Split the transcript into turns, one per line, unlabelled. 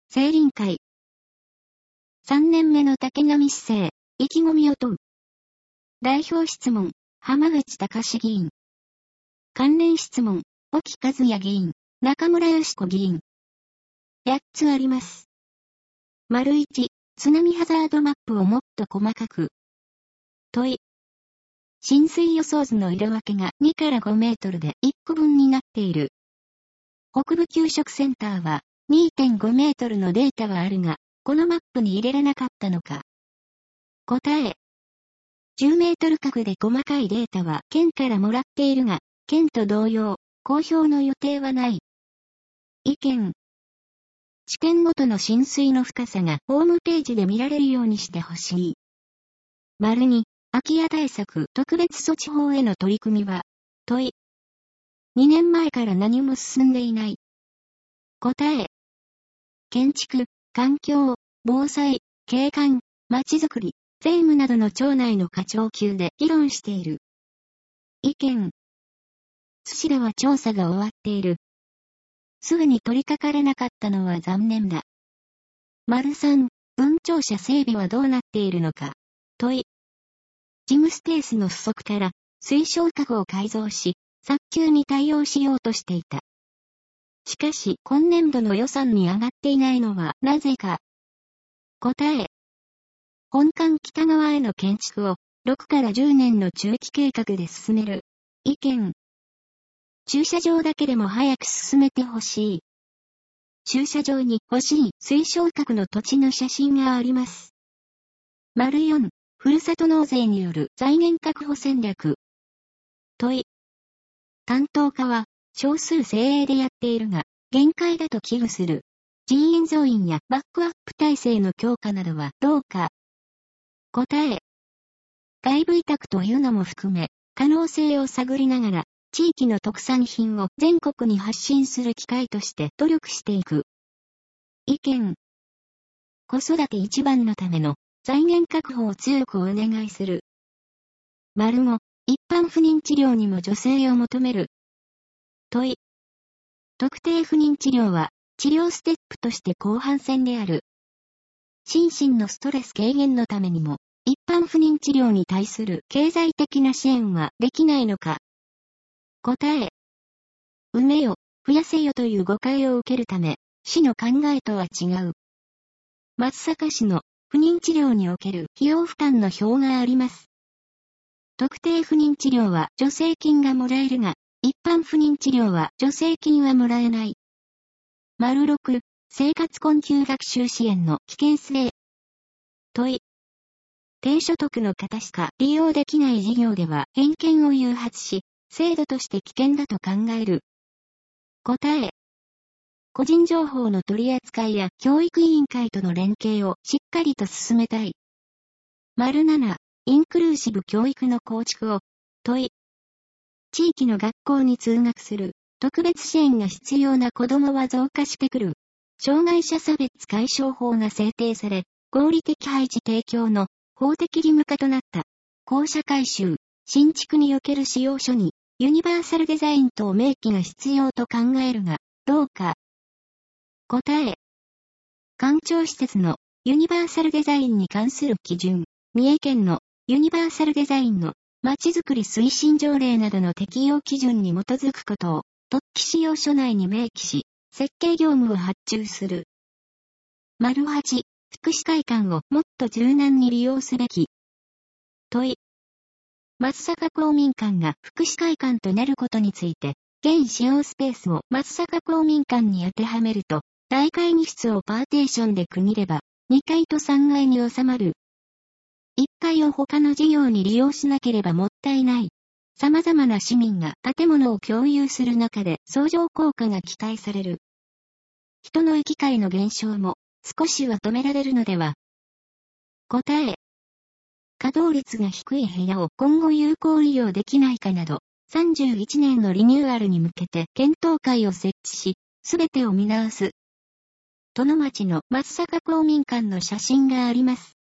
青林会。3年目の竹上市政、意気込みを問う。代表質問、浜口隆議員。関連質問、沖和也議員、中村佳子議員。8つあります。1、津波ハザードマップをもっと細かく。問い。浸水予想図の色分けが2から5メートルで1個分になっている。北部給食センターは 2.5 メートルのデータはあるが、このマップに入れれなかったのか。答え。10メートル角で細かいデータは県からもらっているが、県と同様、公表の予定はない。意見。地点ごとの浸水の深さがホームページで見られるようにしてほしい。2、空き家対策特別措置法への取り組みは、問い。2年前から何も進んでいない。答え。建築、環境、防災、景観、街づくり、税務などの庁内の課長級で議論している。意見。津市では調査が終わっている。すぐに取り掛かれなかったのは残念だ。3、分庁舎整備はどうなっているのか。問い。事務スペースの不足から、水晶家具を改造し、早急に対応しようとしていた。しかし、今年度の予算に上がっていないのはなぜか。答え。本館北側への建築を、6から10年の中期計画で進める。意見。駐車場だけでも早く進めてほしい。駐車場に欲しい水晶家具の土地の写真があります。4、ふるさと納税による財源確保戦略。問い。担当課は少数精鋭でやっているが、限界だと危惧する。人員増員やバックアップ体制の強化などはどうか。答え。外部委託というのも含め、可能性を探りながら、地域の特産品を全国に発信する機会として努力していく。意見。子育て一番のための財源確保を強くお願いする。5、一般不妊治療にも助成を求める。問い。特定不妊治療は治療ステップとして後半戦である。心身のストレス軽減のためにも、一般不妊治療に対する経済的な支援はできないのか。答え。埋めよ、増やせよという誤解を受けるため、市の考えとは違う。松阪市の不妊治療における費用負担の表があります。特定不妊治療は助成金がもらえるが、一般不妊治療は助成金はもらえない。6、生活困窮学習支援の危険性。問い。低所得の方しか利用できない事業では偏見を誘発し、制度として危険だと考える。答え。個人情報の取り扱いや教育委員会との連携をしっかりと進めたい。7、インクルーシブ教育の構築を。問い。地域の学校に通学する特別支援が必要な子どもは増加してくる。障害者差別解消法が制定され、合理的配置提供の法的義務化となった。校舎改修、新築における使用書にユニバーサルデザイン等明記が必要と考えるが、どうか。答え。官庁施設のユニバーサルデザインに関する基準、三重県のユニバーサルデザインのまちづくり推進条例などの適用基準に基づくことを特記使用書内に明記し、設計業務を発注する。8、福祉会館をもっと柔軟に利用すべき。問い。松阪公民館が福祉会館となることについて、現使用スペースを松阪公民館に当てはめると、大会議室をパーテーションで区切れば、2階と3階に収まる。1階を他の事業に利用しなければもったいない。様々な市民が建物を共有する中で相乗効果が期待される。人の行き交いの減少も少しは止められるのでは。答え。稼働率が低い部屋を今後有効利用できないかなど、31年のリニューアルに向けて検討会を設置し、すべてを見直す。殿町の松阪公民館の写真があります。